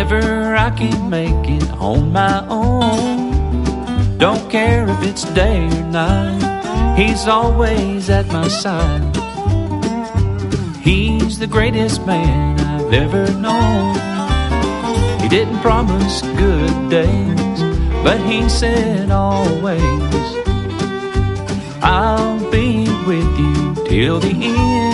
whenever I can make it on my own. Don't care if it's day or night, he's always at my side. He's the greatest man I've ever known. He didn't promise good days, but he said always, I'll be with you till the end.